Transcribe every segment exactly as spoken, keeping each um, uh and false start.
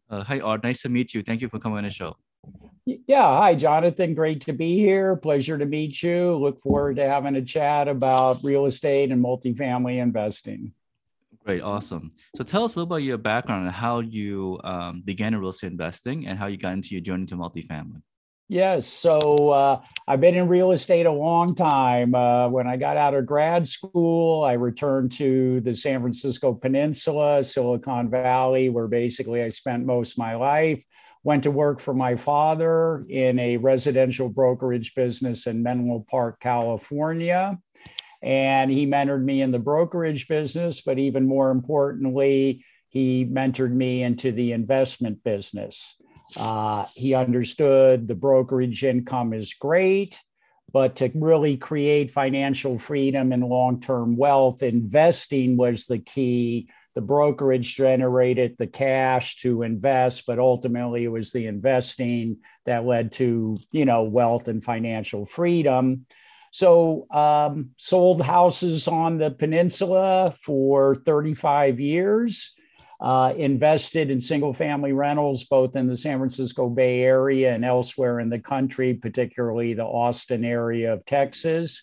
Uh, hi, Art. Nice to meet you. Thank you for coming on the show. Yeah. Hi, Jonathan. Great to be here. Pleasure to meet you. Look forward to having a chat about real estate and multifamily investing. Great, awesome. So tell us a little about your background and how you um, began in real estate investing and how you got into your journey to multifamily. Yes. So uh, I've been in real estate a long time. Uh, when I got out of grad school, I returned to the San Francisco Peninsula, Silicon Valley, where basically I spent most of my life. Went to work for my father in a residential brokerage business in Menlo Park, California. And he mentored me in the brokerage business, but even more importantly, he mentored me into the investment business. Uh, he understood the brokerage income is great, but to really create financial freedom and long term wealth, investing was the key. The brokerage generated the cash to invest, but ultimately it was the investing that led to, you know, wealth and financial freedom. So, um, sold houses on the peninsula for thirty-five years, uh, invested in single family rentals, both in the San Francisco Bay Area and elsewhere in the country, particularly the Austin area of Texas.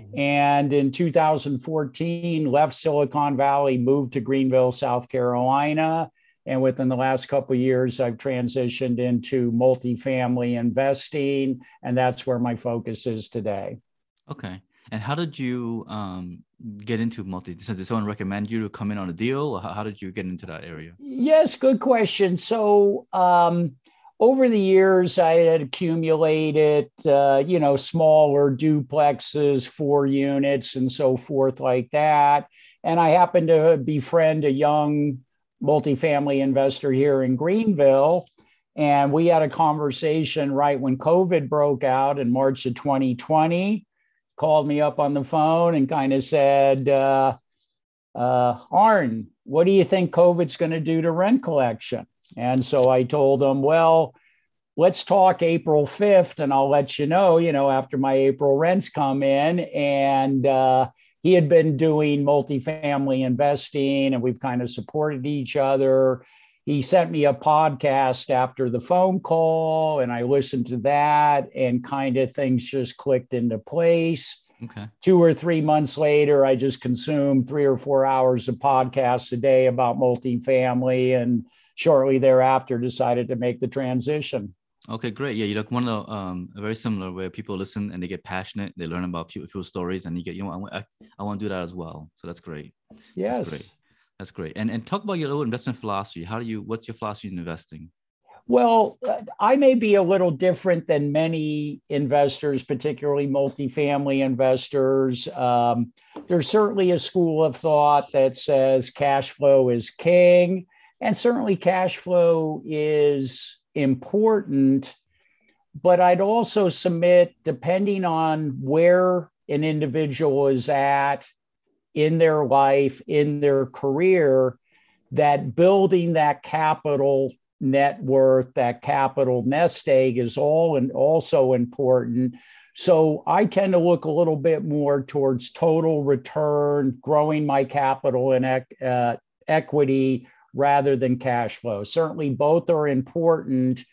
And in two thousand fourteen, left Silicon Valley, moved to Greenville, South Carolina. And within the last couple of years, I've transitioned into multifamily investing, and that's where my focus is today. Okay. And how did you um, get into multi? So did someone recommend you to come in on a deal, or how, how did you get into that area? Yes, good question. So, um, over the years, I had accumulated, uh, you know, smaller duplexes, four units, and so forth, like that. And I happened to befriend a young multifamily investor here in Greenville. And we had a conversation right when COVID broke out in March of twenty twenty. Called me up on the phone and kind of said, uh, uh, Arn, what do you think COVID's going to do to rent collection? And so I told him, well, let's talk April fifth and I'll let you know, you know, after my April rents come in. And uh, he had been doing multifamily investing and we've kind of supported each other. He sent me a podcast after the phone call and I listened to that and kind of things just clicked into place. Okay. Two or three months later, I just consumed three or four hours of podcasts a day about multifamily, and shortly thereafter decided to make the transition. Okay, great. Yeah, you look one of the um very similar where people listen and they get passionate, they learn about few, few stories, and you get, you know, I, want- I, I want to do that as well. So that's great. That's great. Yes. That's great. And and talk about your little investment philosophy. How do you? What's your philosophy in investing? Well, uh, I may be a little different than many investors, particularly multifamily investors. Um, there's certainly a school of thought that says cash flow is king, and certainly cash flow is important. But I'd also submit, depending on where an individual is at in their life, in their career, that building that capital net worth, that capital nest egg is all and also important. So I tend to look a little bit more towards total return, growing my capital and uh, equity rather than cash flow. Certainly, both are important.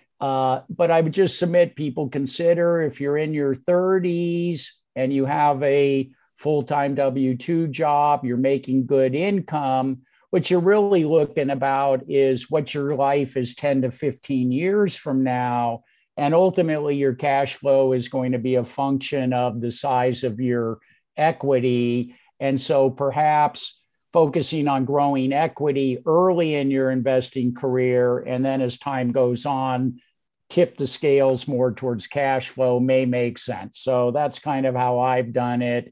Uh, but I would just submit people consider if you're in your thirties and you have a full time W two job, you're making good income. What you're really looking about is what your life is ten to fifteen years from now. And ultimately, your cash flow is going to be a function of the size of your equity. And so perhaps focusing on growing equity early in your investing career, and then as time goes on, tip the scales more towards cash flow may make sense. So that's kind of how I've done it.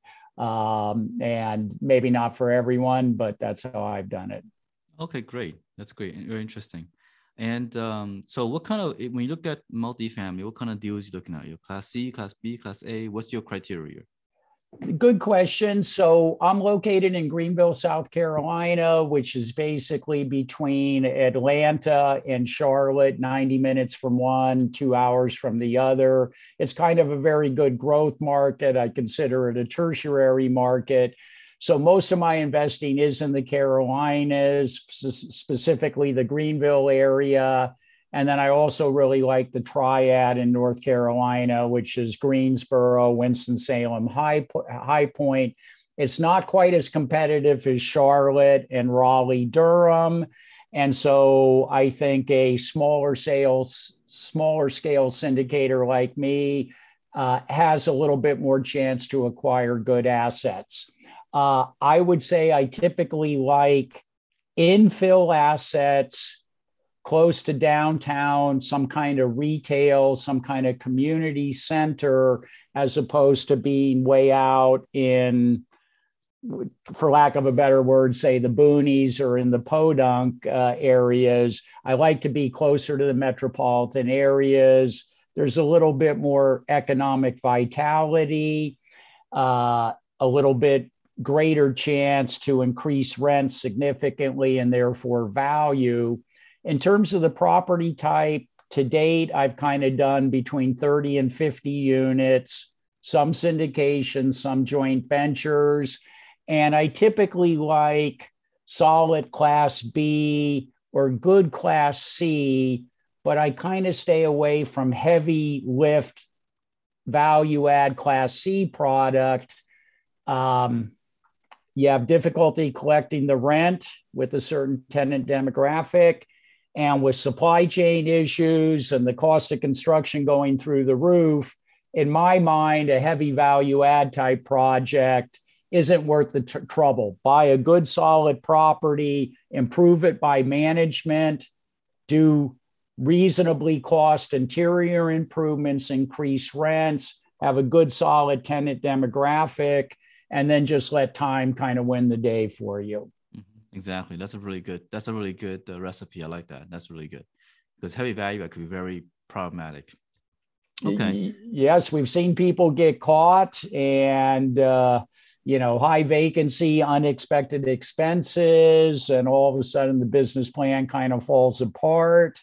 Um, and maybe not for everyone, but that's how I've done it. Okay, great. That's great. Very interesting. And um, so what kind of, when you look at multifamily, what kind of deals you looking at? Your class C, class B, class A? What's your criteria? Good question. So I'm located in Greenville, South Carolina, which is basically between Atlanta and Charlotte, ninety minutes from one, two hours from the other. It's kind of a very good growth market. I consider it a tertiary market. So most of my investing is in the Carolinas, specifically the Greenville area. And then I also really like the triad in North Carolina, which is Greensboro, Winston-Salem, High, High Point. It's not quite as competitive as Charlotte and Raleigh-Durham. And so I think a smaller sales, smaller scale syndicator like me uh, has a little bit more chance to acquire good assets. Uh, I would say I typically like infill assets close to downtown, some kind of retail, some kind of community center, as opposed to being way out in, for lack of a better word, say the boonies or in the podunk uh, areas. I like to be closer to the metropolitan areas. There's a little bit more economic vitality, uh, a little bit greater chance to increase rent significantly and therefore value. In terms of the property type, to date, I've kind of done between thirty and fifty units, some syndications, some joint ventures. And I typically like solid class B or good class C, but I kind of stay away from heavy lift value add class C product. Um, you have difficulty collecting the rent with a certain tenant demographic. And with supply chain issues and the cost of construction going through the roof, in my mind, a heavy value add type project isn't worth the tr- trouble. Buy a good solid property, improve it by management, do reasonably cost interior improvements, increase rents, have a good solid tenant demographic, and then just let time kind of win the day for you. Exactly. That's a really good, that's a really good uh, recipe. I like that. That's really good because heavy value add could be very problematic. Okay. Yes, we've seen people get caught and, uh, you know, high vacancy, unexpected expenses, and all of a sudden the business plan kind of falls apart.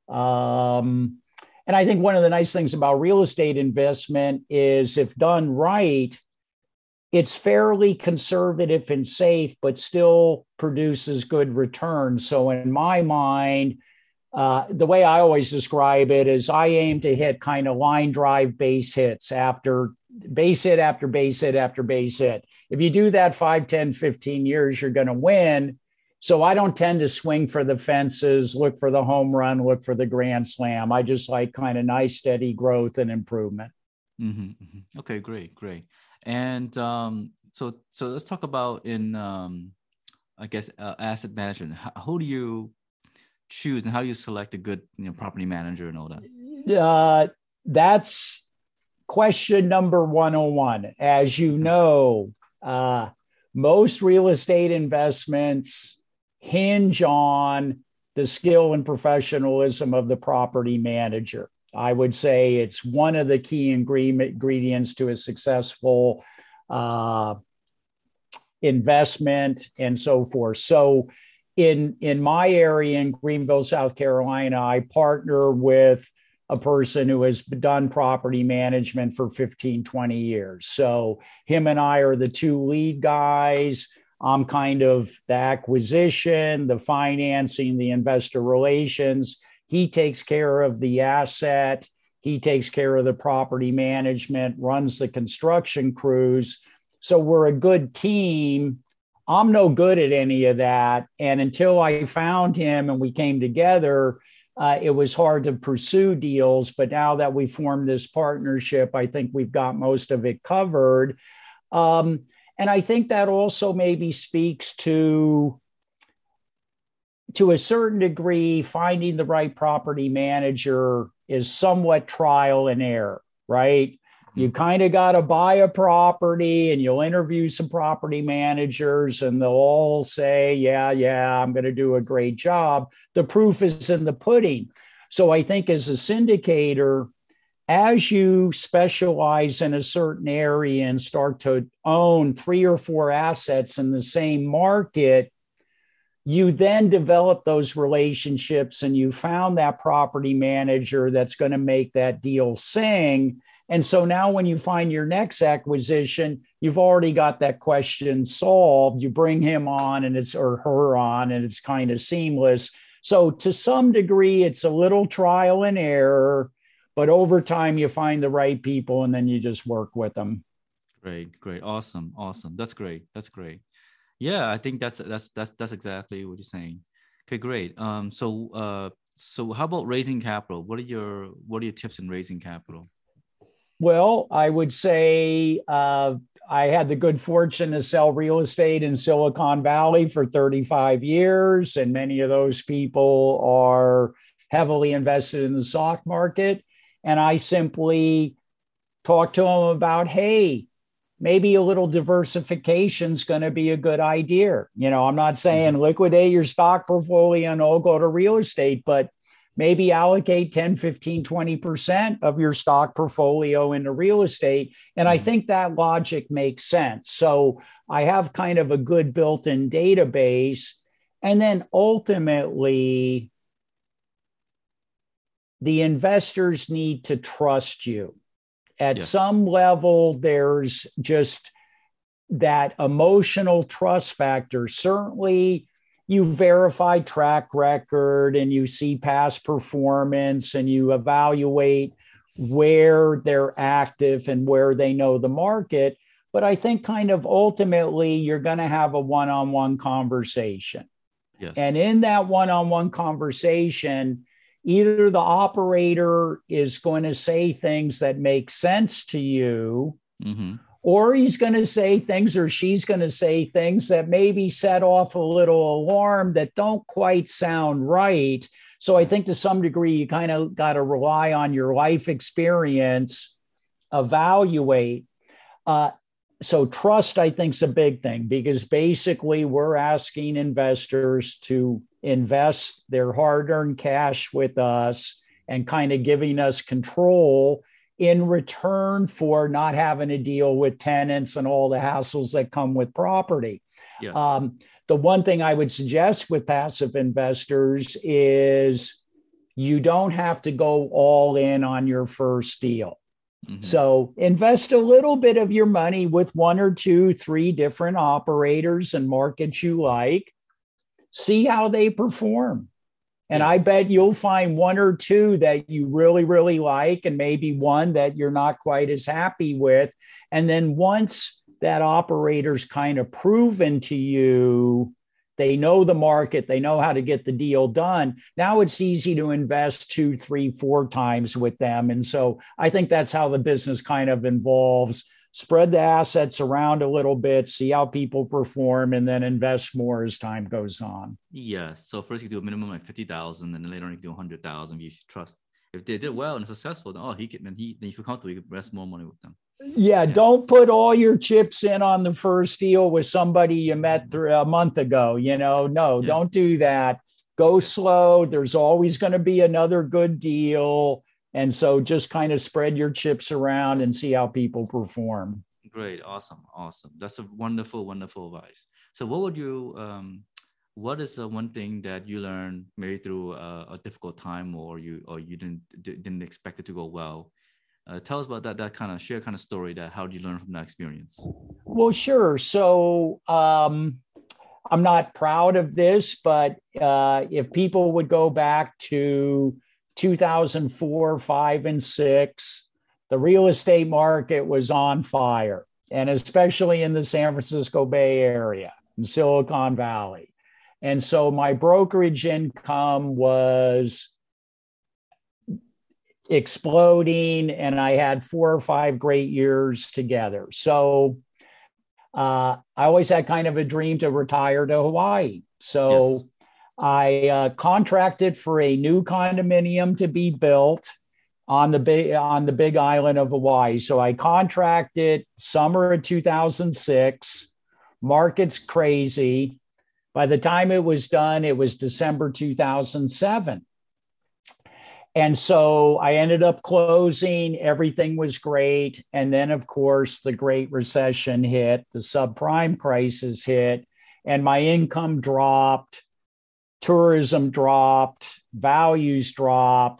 Um, and I think one of the nice things about real estate investment is if done right, it's fairly conservative and safe, but still produces good returns. So in my mind, uh, the way I always describe it is I aim to hit kind of line drive base hits after base hit after base hit after base hit. If you do that five, ten, fifteen years, you're going to win. So I don't tend to swing for the fences, look for the home run, look for the grand slam. I just like kind of nice, steady growth and improvement. Mm-hmm, mm-hmm. Okay, great, great. And um, so, so let's talk about in, um, I guess, uh, asset management. How, who do you choose, and how do you select a good, you know, property manager and all that? Uh, that's question number one oh one. As you know, uh, most real estate investments hinge on the skill and professionalism of the property manager. I would say it's one of the key ingredients to a successful uh, investment and so forth. So in, in my area in Greenville, South Carolina, I partner with a person who has done property management for fifteen, twenty years. So him and I are the two lead guys. I'm kind of the acquisition, the financing, the investor relations. He takes care of the asset. He takes care of the property management, runs the construction crews. So we're a good team. I'm no good at any of that. And until I found him and we came together, uh, it was hard to pursue deals. But now that we formed this partnership, I think we've got most of it covered. Um, and I think that also maybe speaks to to a certain degree, finding the right property manager is somewhat trial and error, right? You kind of got to buy a property and you'll interview some property managers and they'll all say, yeah, yeah, I'm going to do a great job. The proof is in the pudding. So I think as a syndicator, as you specialize in a certain area and start to own three or four assets in the same market, you then develop those relationships and you found that property manager that's going to make that deal sing. And so now when you find your next acquisition, you've already got that question solved. You bring him on and it's or her on and it's kind of seamless. So to some degree, it's a little trial and error, but over time you find the right people and then you just work with them. Great, great, awesome, awesome. That's great. That's great. Yeah, I think that's that's that's that's exactly what you're saying. Okay, great. Um, so uh, so how about raising capital? What are your what are your tips in raising capital? Well, I would say uh, I had the good fortune to sell real estate in Silicon Valley for thirty-five years, and many of those people are heavily invested in the stock market. And I simply talk to them about, hey, maybe a little diversification is going to be a good idea. You know, I'm not saying mm-hmm. liquidate your stock portfolio and all go to real estate, but maybe allocate ten, fifteen, twenty percent of your stock portfolio into real estate. And mm-hmm. I think that logic makes sense. So I have kind of a good built-in database. And then ultimately, the investors need to trust you. At yes. some level, there's just that emotional trust factor. Certainly, you verify track record and you see past performance and you evaluate where they're active and where they know the market. But I think kind of ultimately, you're going to have a one-on-one conversation. Yes. And in that one-on-one conversation, either the operator is going to say things that make sense to you, mm-hmm. or he's going to say things or she's going to say things that maybe set off a little alarm that don't quite sound right. So I think to some degree, you kind of got to rely on your life experience, evaluate. Uh, so trust, I think, is a big thing because basically we're asking investors to invest their hard-earned cash with us and kind of giving us control in return for not having to deal with tenants and all the hassles that come with property. Yes. Um, the one thing I would suggest with passive investors is you don't have to go all in on your first deal. Mm-hmm. So invest a little bit of your money with one or two, three different operators and markets you like. See how they perform. And yes. I bet you'll find one or two that you really, really like, and maybe one that you're not quite as happy with. And then once that operator's kind of proven to you, they know the market, they know how to get the deal done. Now it's easy to invest two, three, four times with them. And so I think that's how the business kind of involves. Spread the assets around a little bit, see how people perform, and then invest more as time goes on. Yeah. So first you do a minimum like fifty thousand, and then later on you do one hundred thousand. If you trust, if they did well and successful, then oh, he can, then he, then you feel comfortable, you can invest more money with them. Yeah, yeah. Don't put all your chips in on the first deal with somebody you met th- a month ago. You know, no, yeah. don't do that. Go slow. There's always going to be another good deal. And so just kind of spread your chips around and see how people perform. Great. Awesome. Awesome. That's a wonderful, wonderful advice. So what would you, um, what is the one thing that you learned maybe through a, a difficult time or you, or you didn't, didn't expect it to go well? Uh, tell us about that, that kind of share kind of story that, how did you learn from that experience? Well, sure. So, um, I'm not proud of this, but uh, if people would go back to two thousand four, five, and six, the real estate market was on fire, and especially in the San Francisco Bay Area, in Silicon Valley. And so my brokerage income was exploding, and I had four or five great years together. So uh, I always had kind of a dream to retire to Hawaii. So yes. I uh, contracted for a new condominium to be built on the big on the big island of Hawaii. So I contracted summer of two thousand six. Market's crazy. By the time it was done, it was December two thousand seven. And so I ended up closing. Everything was great. And then, of course, the Great Recession hit, the subprime crisis hit, and my income dropped. Tourism dropped, values dropped.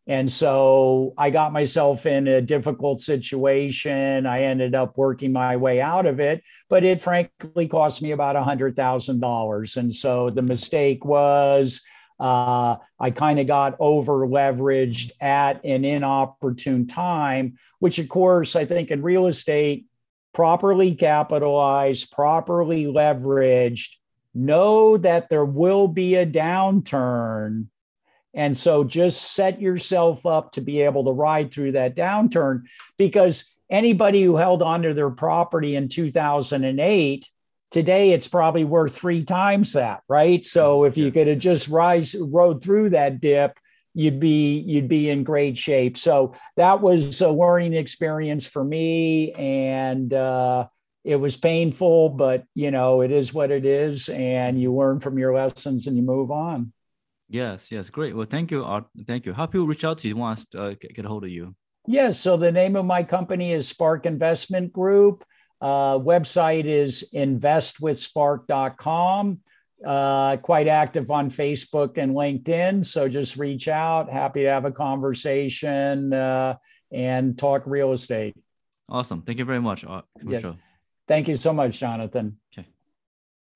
And so I got myself in a difficult situation. I ended up working my way out of it, but it frankly cost me about one hundred thousand dollars. And so the mistake was uh, I kind of got over leveraged at an inopportune time, which, of course, I think in real estate, properly capitalized, properly leveraged, know that there will be a downturn. And so just set yourself up to be able to ride through that downturn, because anybody who held onto their property in two thousand eight, today it's probably worth three times that, right? So if you could have just rise, rode through that dip, you'd be, you'd be in great shape. So that was a learning experience for me. And uh, it was painful, but you know, it is what it is. And you learn from your lessons and you move on. Yes, yes, great. Well, thank you, Art. Thank you. How people reach out to you, want to uh, get, get a hold of you? Yes. So the name of my company is Spark Investment Group. Uh, website is invest with spark dot com. Uh, quite active on Facebook and LinkedIn. So just reach out. Happy to have a conversation uh, and talk real estate. Awesome. Thank you very much, Art. Yes. Thank you so much, Jonathan. Okay.